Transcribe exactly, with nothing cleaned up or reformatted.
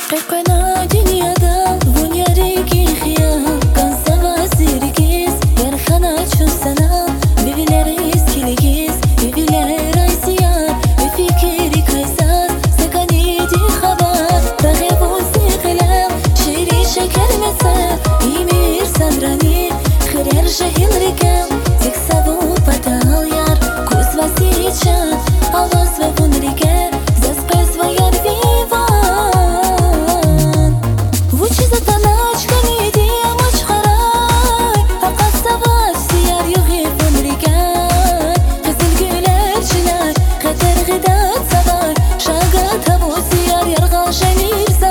قيقنا دنيادا ونياريكي خيال كان سوا سيركيز يرخنا شو سنة بيبيلا رئيس كيليكيز بيبيلا رئيسيار بفكري كايساس سكاني دي خبر رغب وسيقلام شيري شكر مسا يمير سندراني خير شهيل ركام زيك سابو بطال يار كوس واسيتشان آواز وبون ركام زاز قيس ويار فيفان شاقات هبو سيار يرغى شمير